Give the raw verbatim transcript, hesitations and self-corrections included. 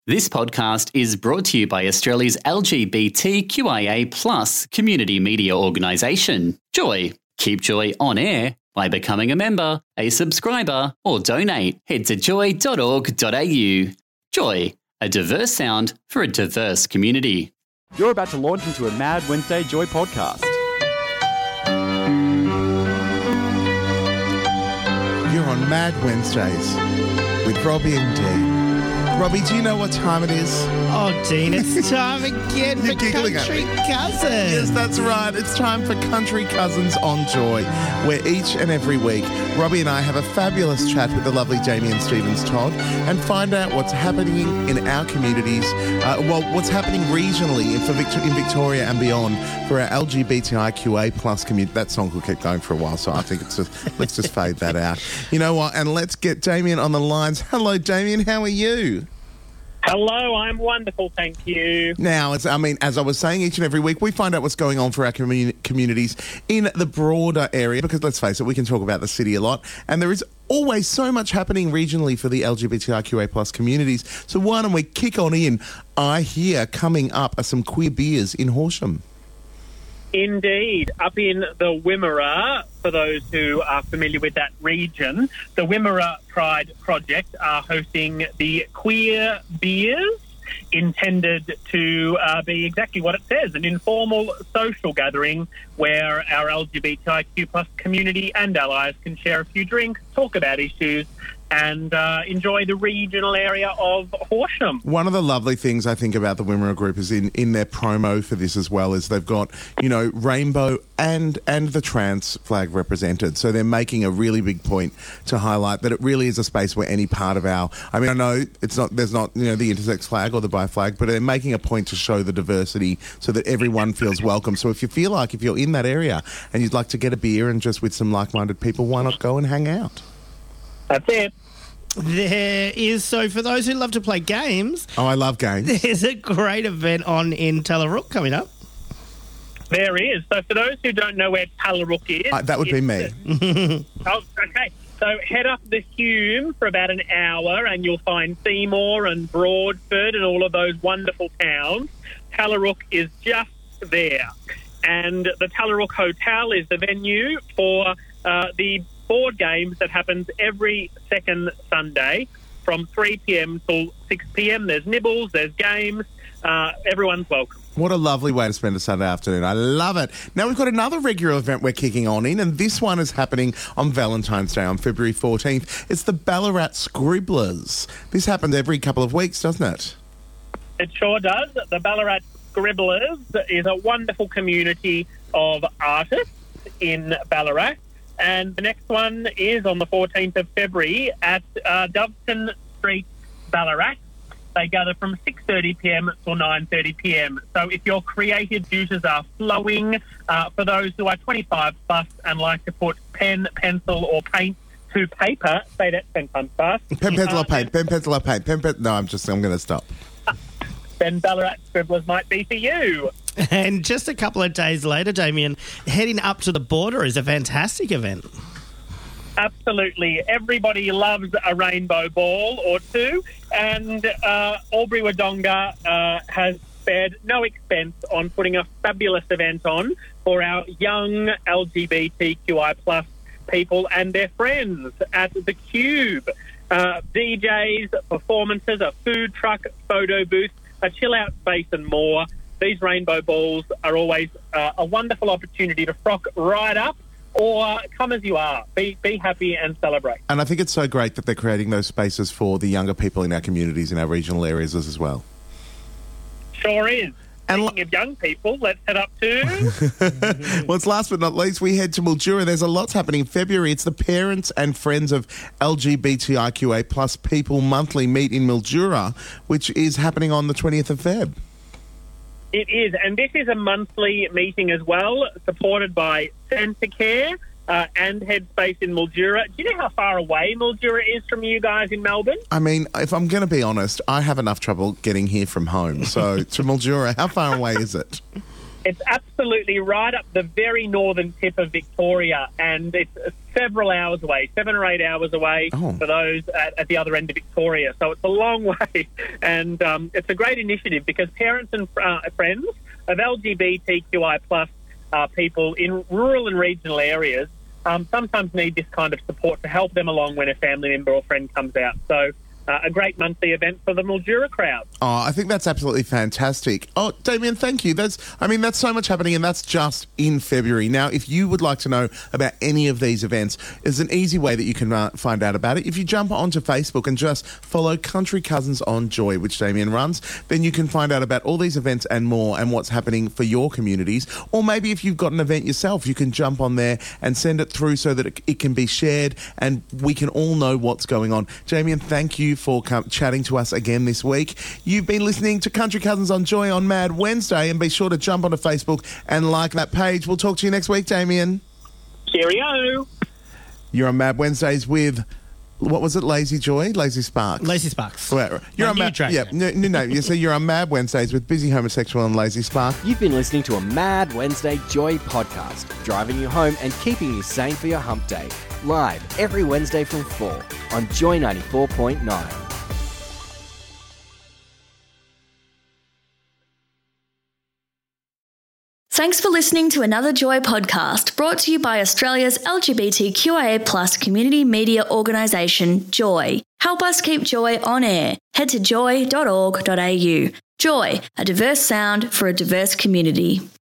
This podcast is brought to you by Australia's L G B T Q I A plus community media organisation, Joy. Keep Joy on air by becoming a member, a subscriber, or donate. Head to joy dot org dot a u. Joy, a diverse sound for a diverse community. You're about to launch into a Mad Wednesday Joy podcast. You're on Mad Wednesdays with Robbie and Dean. Robbie, do you know what time it is? Oh, Dean, it's time again for You're giggling at Country me. Cousins. Yes, that's right. It's time for Country Cousins on Joy, where each and every week, Robbie and I have a fabulous chat with the lovely Damien Stevens Todd and find out what's happening in our communities, uh, well, what's happening regionally in, for Victor- in Victoria and beyond for our L G B T I Q A plus community. That song could keep going for a while, so I think it's just, let's just fade that out. You know what? And let's get Damien on the lines. Hello, Damien. How are you? Hello, I'm wonderful, thank you. Now, it's, I mean, as I was saying, each and every week we find out what's going on for our commu- communities in the broader area, because let's face it, we can talk about the city a lot, and there is always so much happening regionally for the L G B T I Q A plus communities. So why don't we kick on in? I hear coming up are some queer beers in Horsham. Indeed, up in the Wimmera, for those who are familiar with that region, the Wimmera Pride Project are hosting the Queer Beers, intended to uh, be exactly what it says, an informal social gathering where our L G B T I Q plus community and allies can share a few drinks, talk about issues, and uh, enjoy the regional area of Horsham. One of the lovely things I think about the Wimmera Group is in, in their promo for this as well is they've got, you know, rainbow and and the trans flag represented. So they're making a really big point to highlight that it really is a space where any part of our, I mean, I know it's not, there's not, you know, the intersex flag or the bi flag, but they're making a point to show the diversity so that everyone feels welcome. So if you feel like if you're in that area and you'd like to get a beer and just with some like-minded people, why not go and hang out? That's it. There is, so for those who love to play games, Oh, I love games. there's a great event on in Tallarook coming up. There is. So for those who don't know where Tallarook is... Uh, that would be me. Oh, okay. So head up the Hume for about an hour and you'll find Seymour and Broadford and all of those wonderful towns. Tallarook is just there. And the Tallarook Hotel is the venue for uh, the board games that happens every second Sunday from three p.m. till six p.m. There's nibbles, there's games. Uh, everyone's welcome. What a lovely way to spend a Sunday afternoon. I love it. Now, we've got another regular event we're kicking on in, and this one is happening on Valentine's Day on February fourteenth. It's the Ballarat Scribblers. This happens every couple of weeks, doesn't it? It sure does. The Ballarat Scribblers is a wonderful community of artists in Ballarat. And the next one is on the fourteenth of February at uh, Doveton Street, Ballarat. They gather from six thirty p.m. till nine thirty p.m. So if your creative juices are flowing, uh, for those who are twenty-five plus and like to put pen, pencil or paint to paper, say that ten times fast. Pen, pencil, Uh, or paint. Pen, pencil, or paint. Pen, pen. No, I'm just, I'm going to stop. Then Ballarat Scribblers might be for you. And just a couple of days later, Damien, heading up to the border is a fantastic event. Absolutely. Everybody loves a rainbow ball or two, and uh, Albury Wodonga uh, has spared no expense on putting a fabulous event on for our young L G B T Q I plus people and their friends at the Cube. Uh, D Js, performances, a food truck, photo booth, a chill-out space and more. These rainbow balls are always uh, a wonderful opportunity to frock right up or come as you are. Be be happy and celebrate. And I think it's so great that they're creating those spaces for the younger people in our communities, in our regional areas as well. Sure is. And Speaking of young people, let's head up to... Well, it's last but not least, we head to Mildura. There's a lot happening in February. It's the Parents and Friends of L G B T I Q A plus people monthly meet in Mildura, which is happening on the twentieth of February. It is, and this is a monthly meeting as well, supported by Centacare uh, and Headspace in Mildura. Do you know how far away Mildura is from you guys in Melbourne? I mean, if I'm going to be honest, I have enough trouble getting here from home. So to Mildura, how far away is it? It's absolutely right up the very northern tip of Victoria, and it's several hours away, seven or eight hours away Oh. for those at, at the other end of Victoria. So it's a long way, and um, it's a great initiative because parents and uh, friends of L G B T Q I plus uh, people in rural and regional areas um, sometimes need this kind of support to help them along when a family member or friend comes out. So uh, a great monthly event for the Mildura crowd. Oh, I think that's absolutely fantastic. Oh, Damien, thank you. That's, I mean, that's so much happening, and that's just in February. Now, if you would like to know about any of these events, there's an easy way that you can uh, find out about it. If you jump onto Facebook and just follow Country Cousins on Joy, which Damien runs, then you can find out about all these events and more and what's happening for your communities. Or maybe if you've got an event yourself, you can jump on there and send it through so that it, it can be shared and we can all know what's going on. Damien, thank you for com- chatting to us again this week. You've been listening to Country Cousins on Joy on Mad Wednesday, and be sure to jump onto Facebook and like that page. We'll talk to you next week, Damien. Cheerio. You're on Mad Wednesdays with, what was it, Lazy Joy? Lazy Sparks? Lazy Sparks. Well, you're My on new Mad, track. yeah, no, no, no. You see, you're on Mad Wednesdays with Busy Homosexual and Lazy Spark. You've been listening to a Mad Wednesday Joy podcast, driving you home and keeping you sane for your hump day. Live every Wednesday from four on Joy ninety-four point nine. Thanks for listening to another Joy podcast brought to you by Australia's L G B T Q I A plus community media organisation, Joy. Help us keep Joy on air. Head to joy dot org dot a u. Joy, a diverse sound for a diverse community.